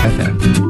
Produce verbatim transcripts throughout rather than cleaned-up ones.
F M.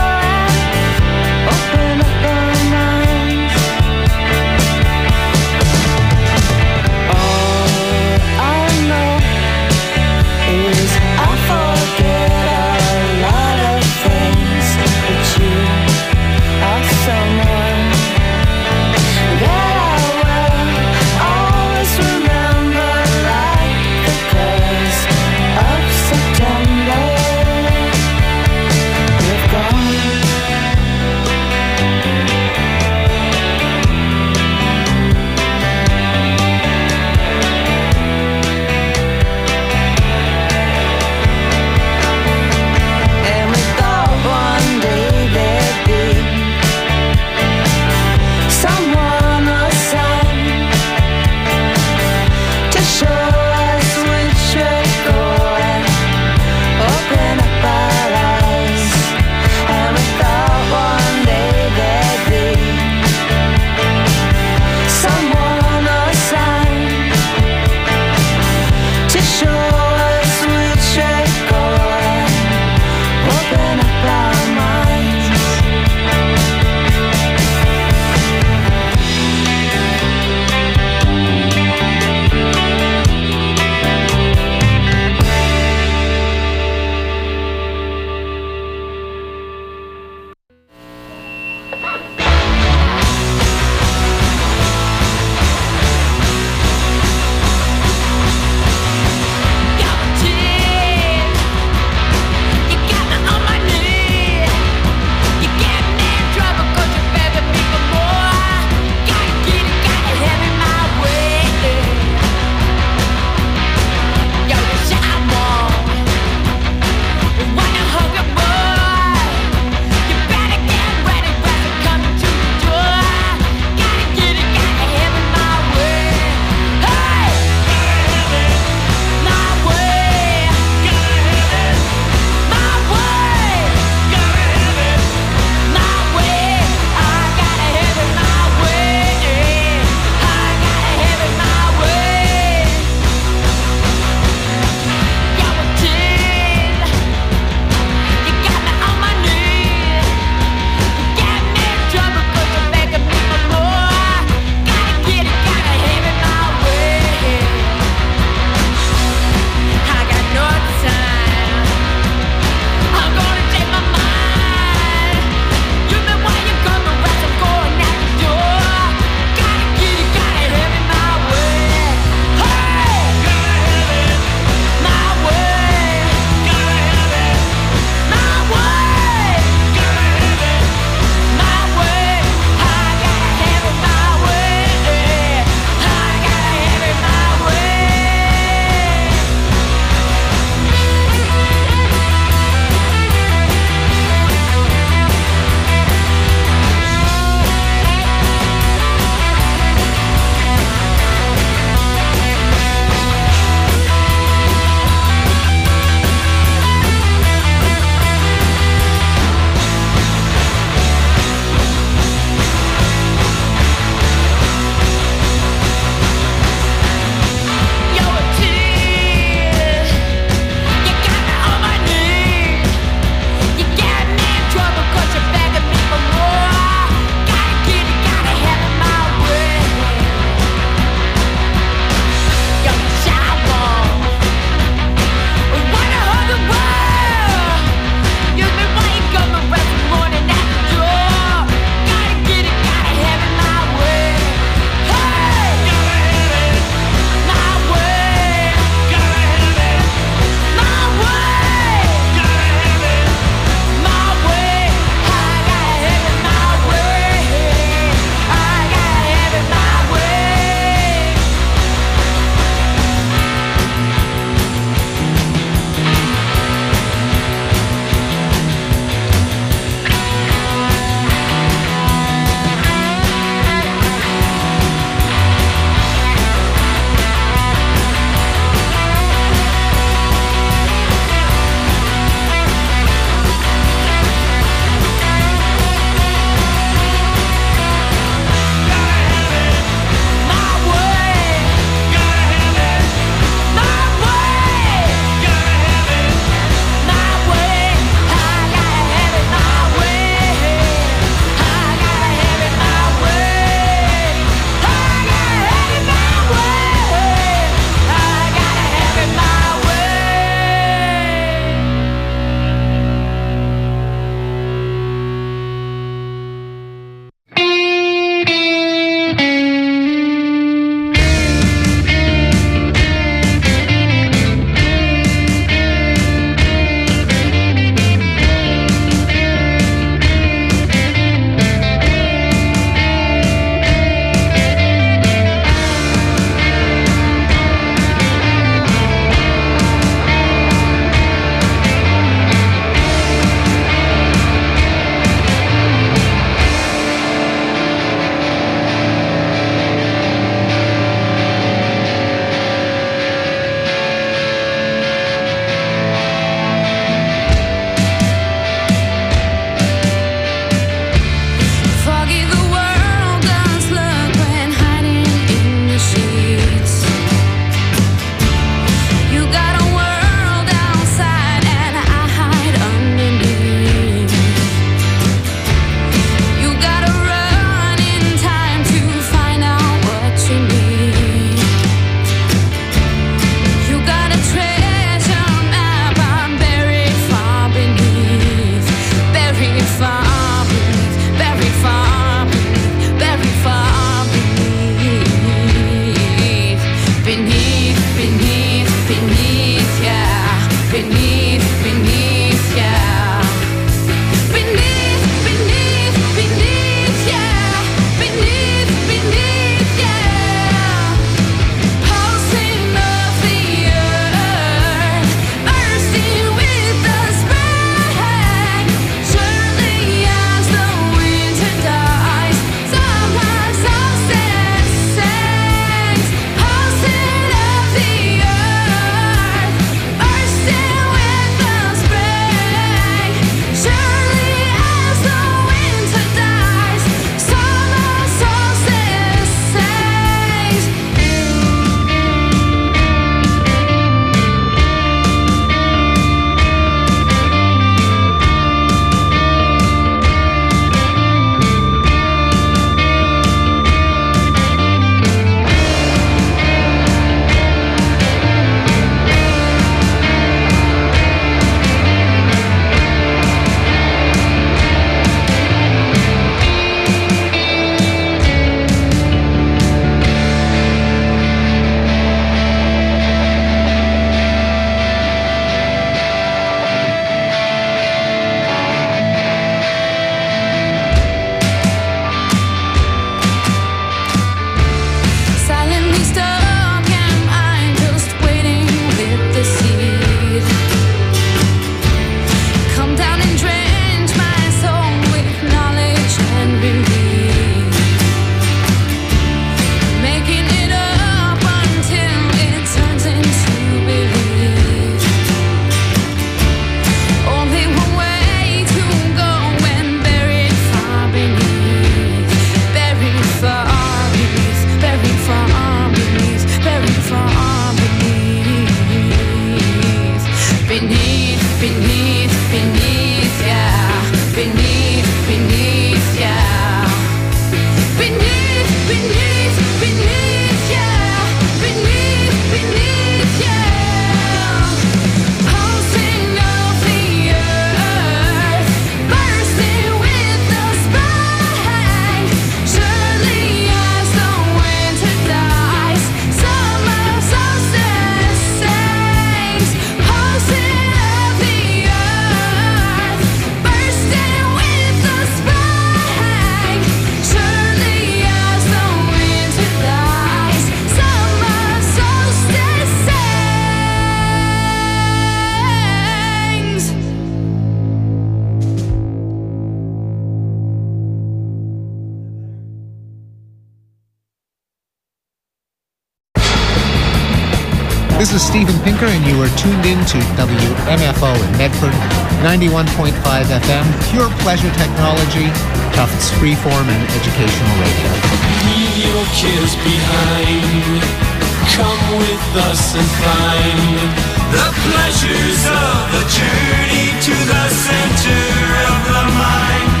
Anchor, and you are tuned in to W M F O in Medford, ninety-one point five F M, pure pleasure technology, Tufts freeform and educational radio. Leave your cares behind. Come with us and find the pleasures of the journey to the center of the mind.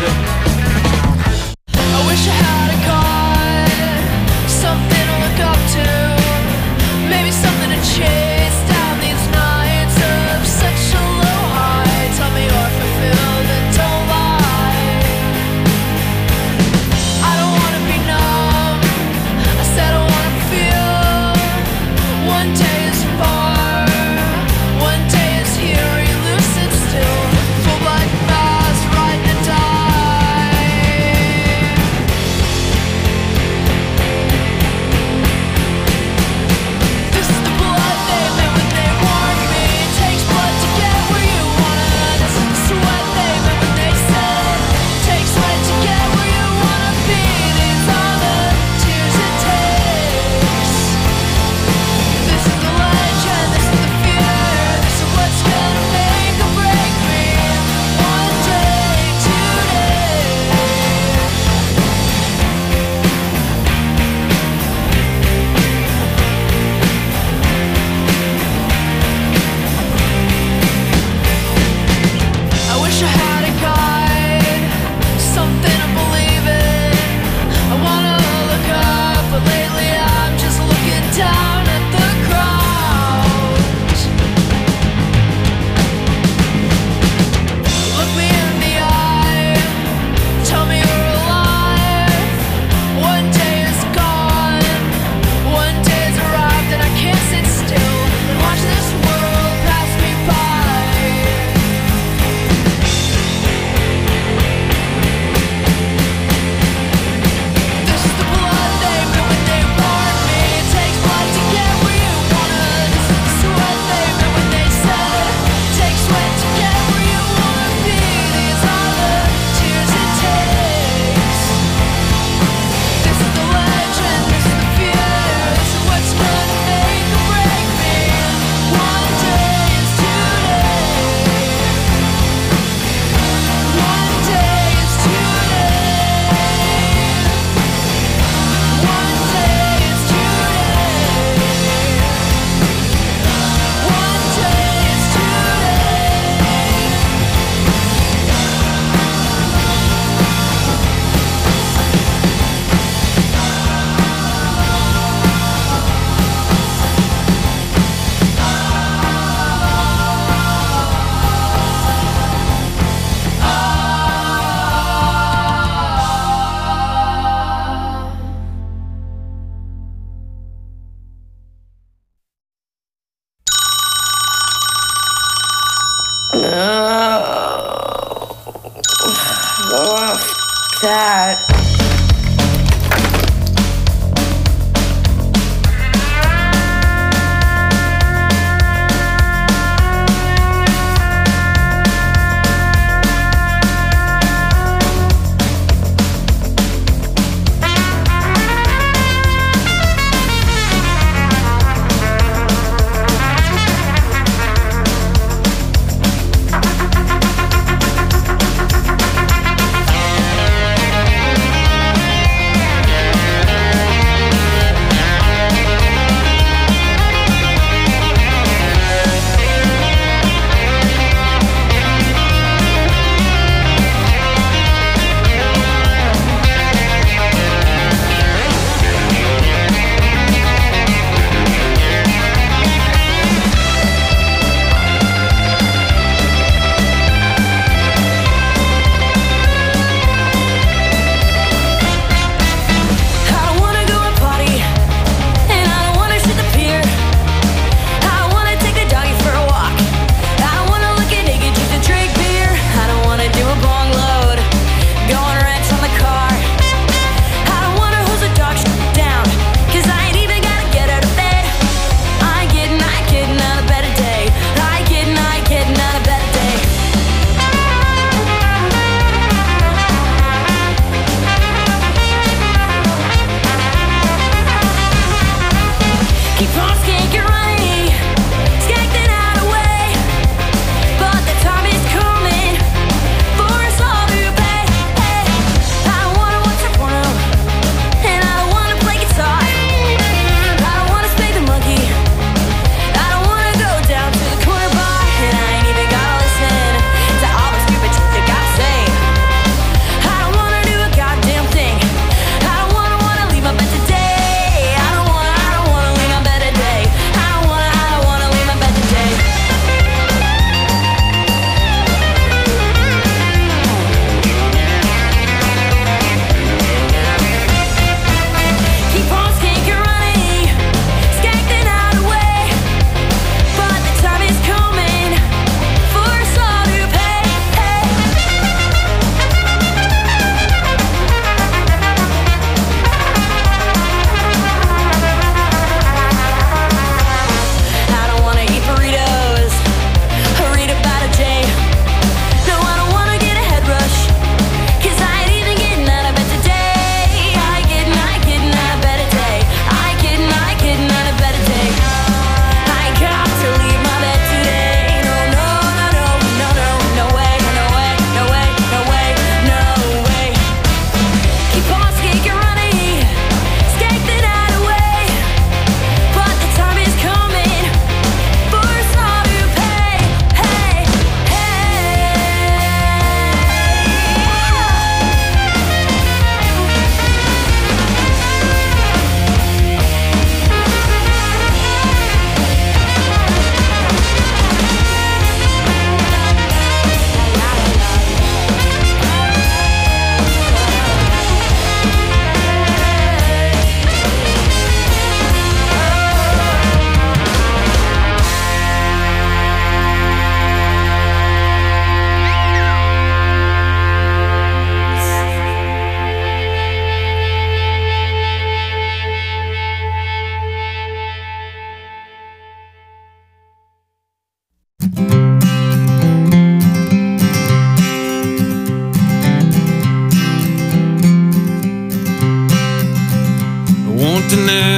I wish I had a God, something to look up to, maybe something to chase down these nights of such a low high. Tell me you're fulfilled and don't lie. I don't wanna be numb, I said I wanna feel. One day is far, one day is here, elusive still, full black fast, riding to die. This is the blood they meant when they warned me. It takes blood to get where you wanna. This is the sweat they meant when they said it takes sweat to get where you wanna be. These are the tears it takes. This is the legend, this is the fear. This is what's gonna make or break me. One day, today. I wish I had a guide, something to believe in. I wanna look up, but lately I'm just looking down at the crowd. Look me in the eye, tell me you're alive. One day is gone, one day's arrived, and I can't sit still and watch this world pass me by. This is the blood they meant when they warned me. It takes blood to get where you wanna. This is the sweat they meant when they said it takes sweat to get where you wanna be. These are the tears it takes. This is the legend, this is the fear. This is what's gonna make or break me. One day is today. One day is today. One day is today. One day is that. Thank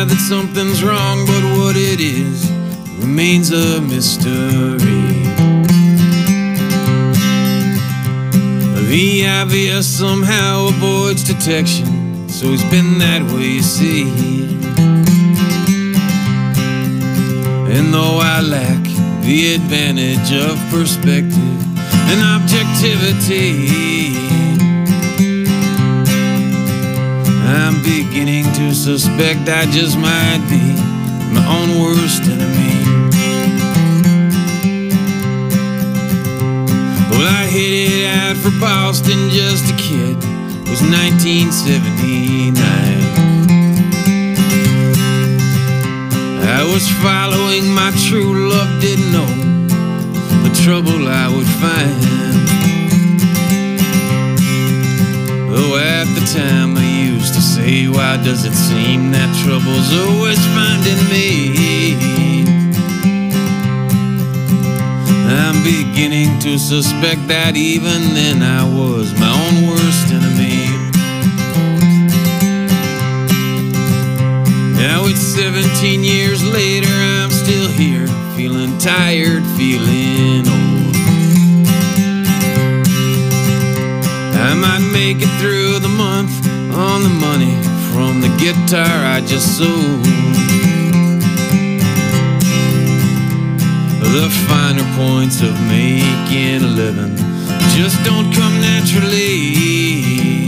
that something's wrong, but what it is remains a mystery. The obvious somehow avoids detection, so he's been that way, you see. And though I lack the advantage of perspective and objectivity, I'm beginning to suspect I just might be my own worst enemy. Well, I headed out for Boston just a kid. It was nineteen seventy-nine. I was following my true love, didn't know the trouble I would find. Though at the time I used to say, why does it seem that trouble's always finding me? I'm beginning to suspect that even then I was my own worst enemy. Now it's seventeen years later, I'm still here, feeling tired, feeling old. I might make it through the month on the money from the guitar I just sold. The finer points of making a living just don't come naturally.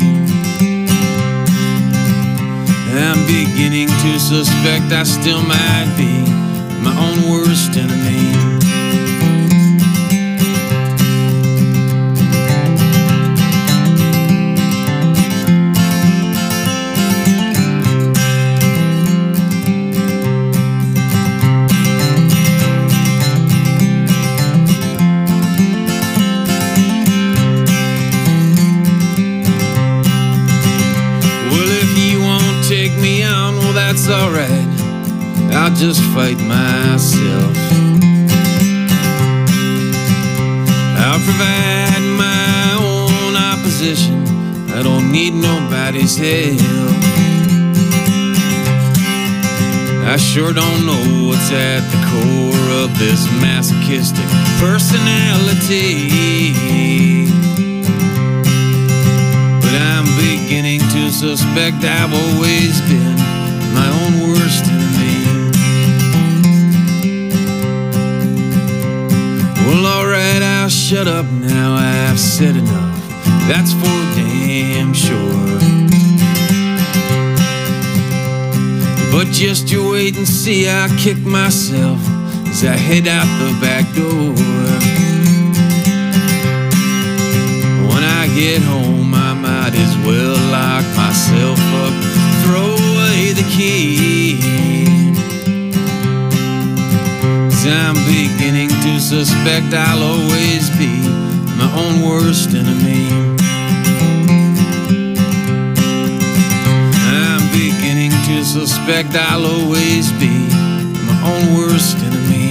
I'm beginning to suspect I still might be my own worst enemy. That's alright, I'll just fight myself. I'll provide my own opposition, I don't need nobody's help. I sure don't know what's at the core of this masochistic personality, but I'm beginning to suspect I've always been my own worst enemy. Well, alright, I'll shut up now, I've said enough, that's for damn sure. But just you wait and see, I'll kick myself as I head out the back door. When I get home, I might as well lock myself up, throw away the key. 'Cause I'm beginning to suspect I'll always be my own worst enemy. I'm beginning to suspect I'll always be my own worst enemy.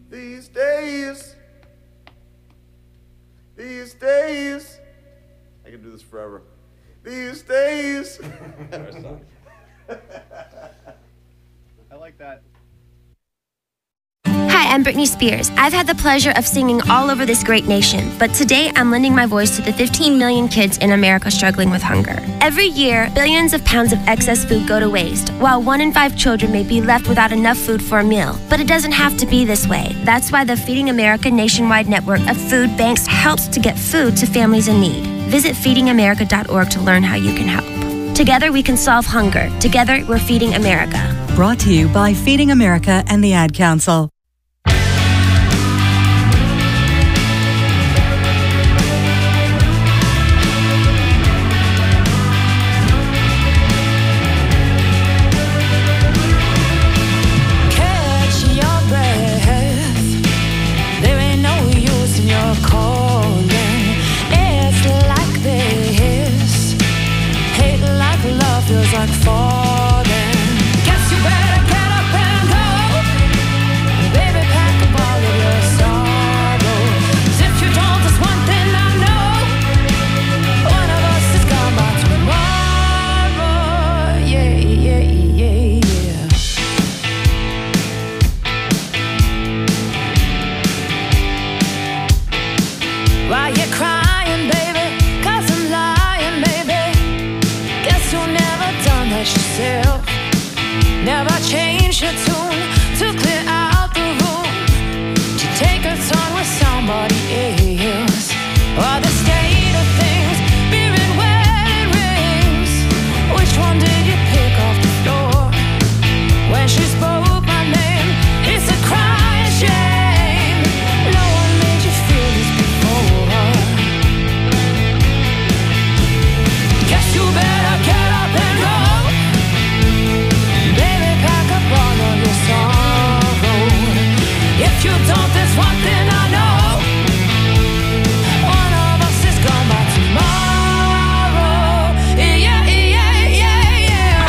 These days, these days, I can do this forever. These days. I like that. Hi, I'm Britney Spears. I've had the pleasure of singing all over this great nation, but today I'm lending my voice to the fifteen million kids in America struggling with hunger. Every year, billions of pounds of excess food go to waste, while one in five children may be left without enough food for a meal. But it doesn't have to be this way. That's why the Feeding America nationwide network of food banks helps to get food to families in need. Visit feeding america dot org to learn how you can help. Together we can solve hunger. Together we're feeding America. Brought to you by Feeding America and the Ad Council. Feels like falling. Guess you better get up and go. Baby, pack up all of your sorrows. If you don't, there's one thing I know. One of us is gone by tomorrow. Yeah, yeah, yeah, yeah. Why you crying, baby? 'Cause I'm lying, baby. Guess you'll never done that yourself. Never change your tune to clear out the room, to take a turn with somebody else. Or the state of things, beer and wedding rings. Which one did you pick off the floor? When she spoke my name, it's a crying shame. No one made you feel this before. Guess you better get up and go. Baby, pack up all of your sorrow. If you don't, there's one thing I know. One of us is gone by tomorrow. Yeah, yeah, yeah, yeah.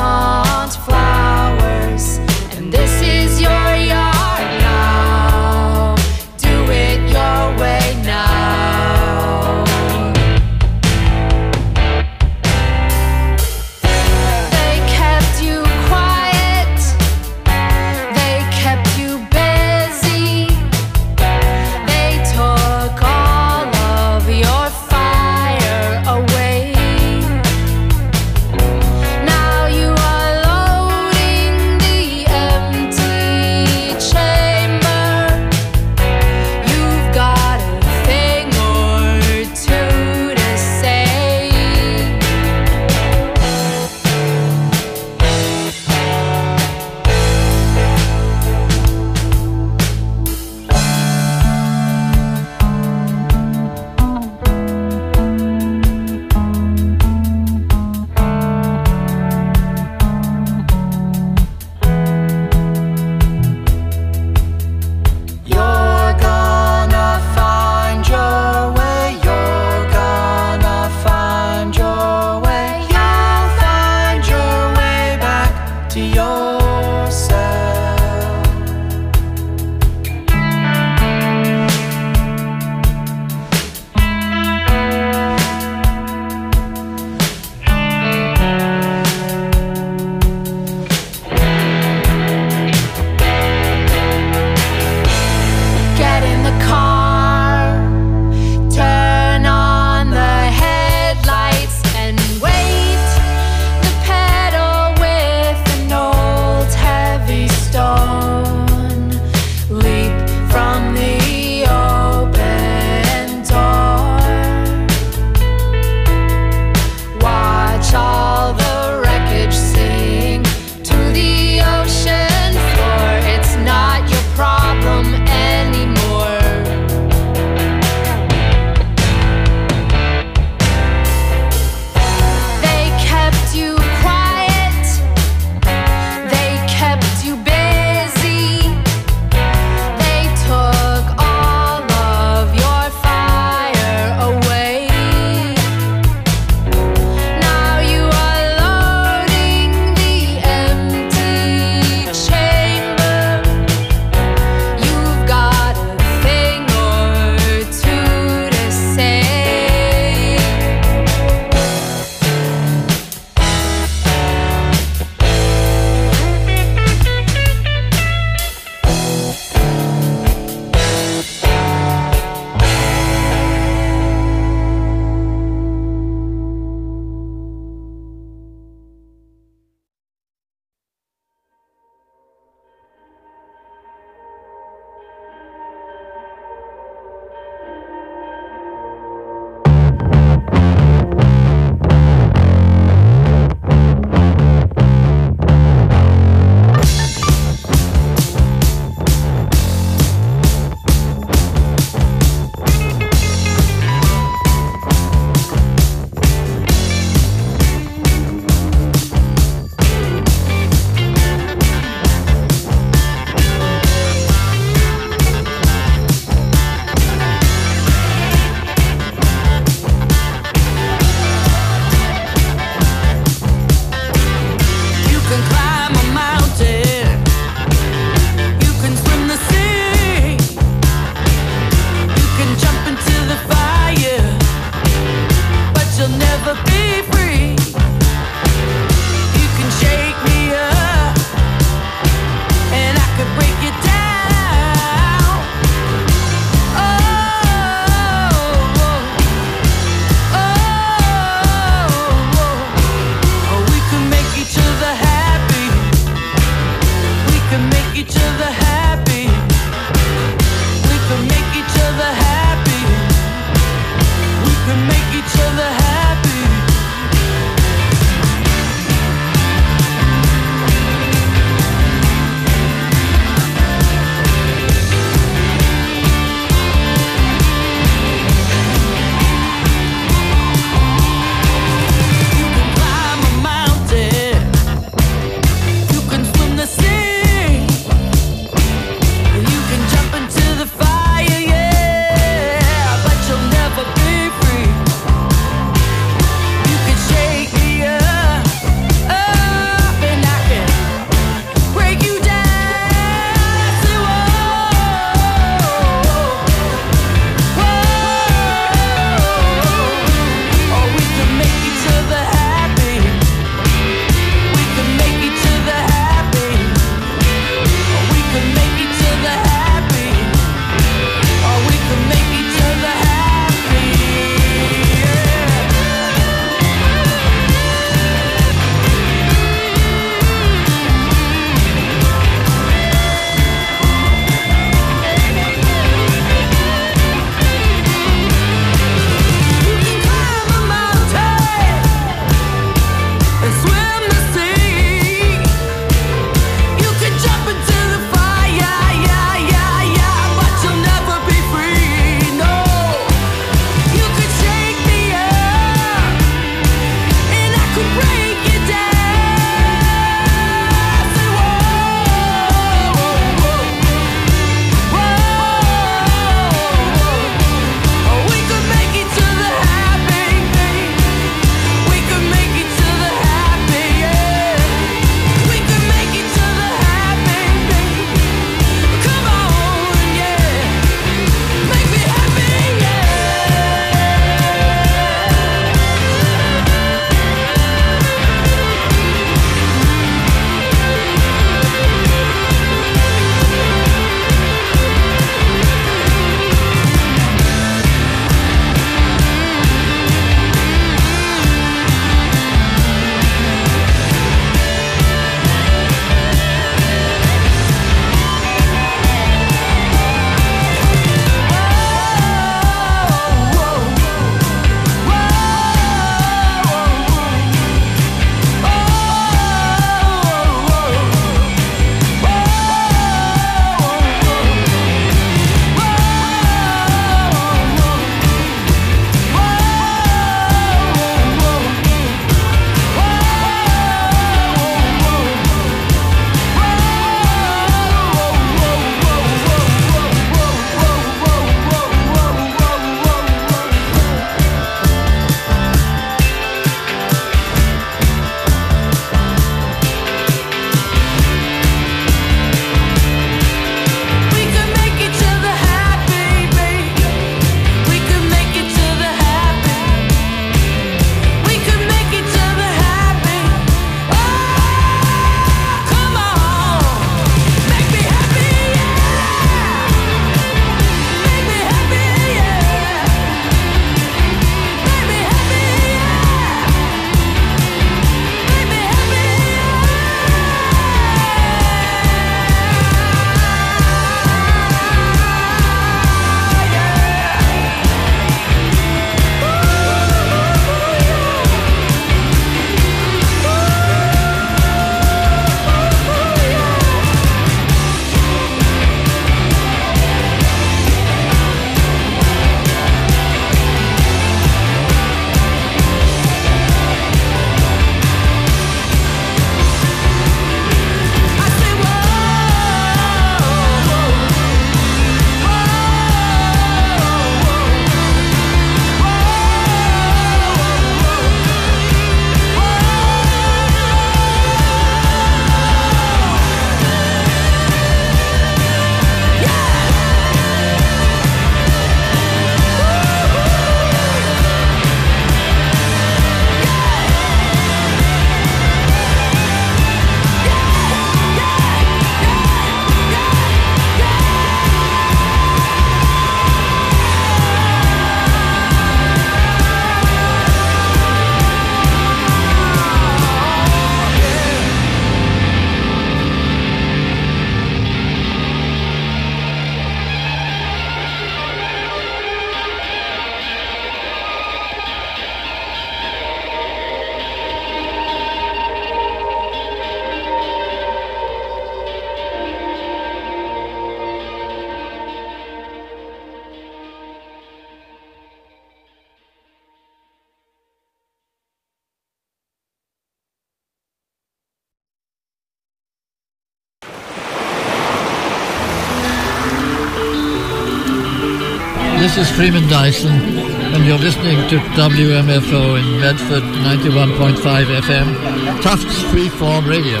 is Freeman Dyson, and you're listening to W M F O in Medford, ninety-one point five F M, Tufts Freeform Radio.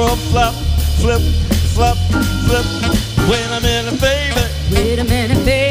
Wait a minute, baby.